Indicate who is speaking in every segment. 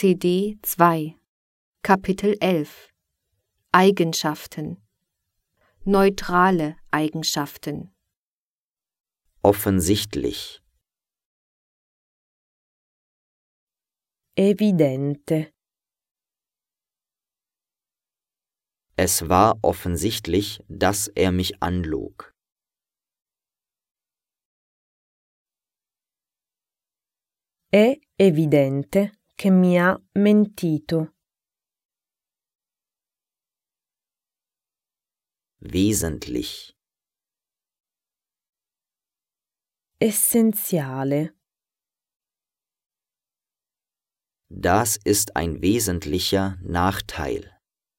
Speaker 1: CD 2 Kapitel 11 Eigenschaften Neutrale Eigenschaften
Speaker 2: Offensichtlich.
Speaker 3: Evidente.
Speaker 2: Es war offensichtlich, dass er mich anlog.
Speaker 3: È evidente che mi ha mentito.
Speaker 2: Wesentlich.
Speaker 3: Essenziale.
Speaker 2: Das ist ein wesentlicher Nachteil.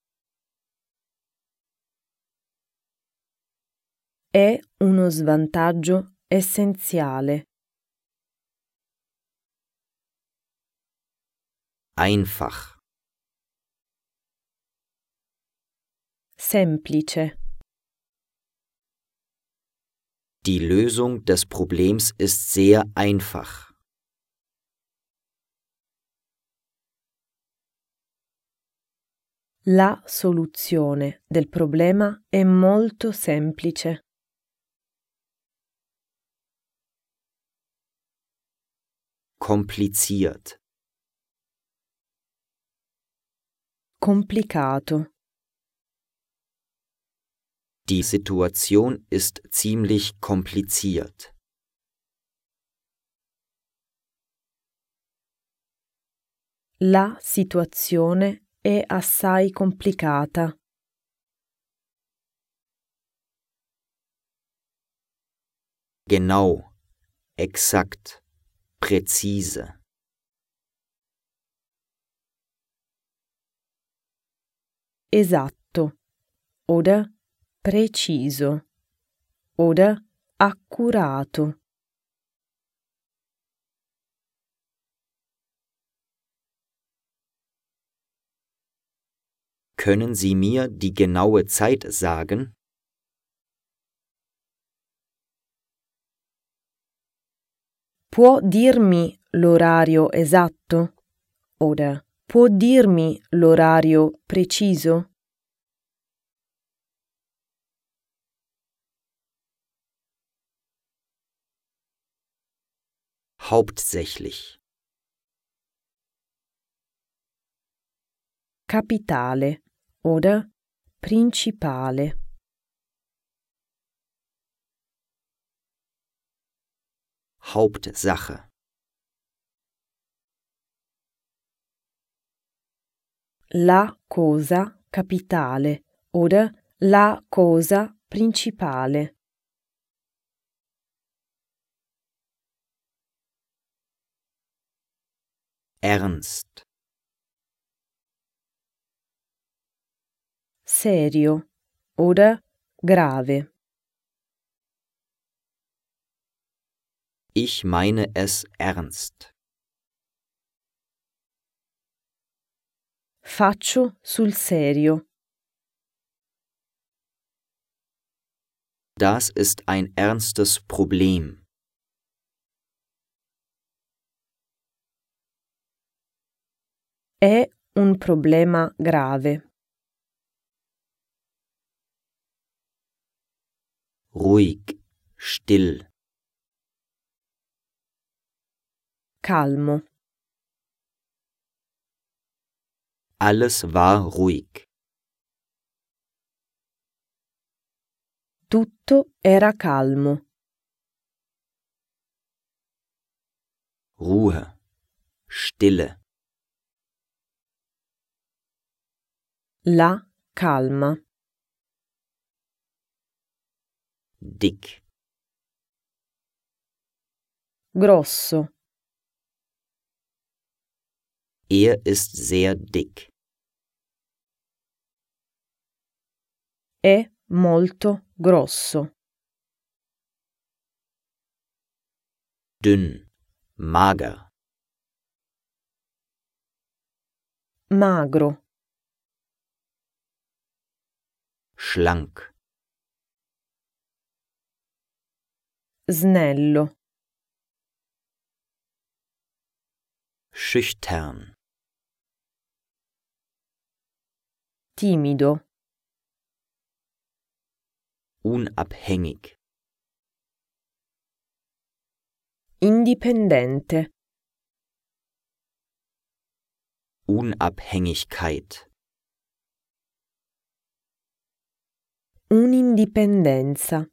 Speaker 3: È uno svantaggio essenziale.
Speaker 2: Einfach.
Speaker 3: Semplice.
Speaker 2: Die Lösung des Problems ist sehr einfach.
Speaker 3: La soluzione del problema è molto semplice.
Speaker 2: Kompliziert.
Speaker 3: Complicato.
Speaker 2: Die Situation ist ziemlich kompliziert.
Speaker 3: La situazione è assai complicata.
Speaker 2: Genau, exakt, präzise.
Speaker 3: Esatto oder preciso oder accurato.
Speaker 2: Können Sie mir die genaue Zeit sagen?
Speaker 3: Può dirmi l'orario esatto? Oder può dirmi l'orario preciso?
Speaker 2: Hauptsächlich.
Speaker 3: Capitale oder principale.
Speaker 2: Hauptsache.
Speaker 3: La cosa capitale oder la cosa principale.
Speaker 2: Ernst.
Speaker 3: Serio oder grave.
Speaker 2: Ich meine es ernst.
Speaker 3: Faccio sul serio.
Speaker 2: Das ist ein ernstes Problem.
Speaker 3: È un problema grave.
Speaker 2: Ruhig, still.
Speaker 3: Calmo.
Speaker 2: Alles war ruhig.
Speaker 3: Tutto era calmo.
Speaker 2: Ruhe, Stille.
Speaker 3: La calma.
Speaker 2: Dick.
Speaker 3: Grosso.
Speaker 2: Er ist sehr dick.
Speaker 3: È molto grosso.
Speaker 2: Dünn, mager.
Speaker 3: Magro.
Speaker 2: Schlank.
Speaker 3: Snello.
Speaker 2: Schüchtern.
Speaker 3: timido,
Speaker 2: unabhängig,
Speaker 3: indipendente,
Speaker 2: Unabhängigkeit,
Speaker 3: un'indipendenza,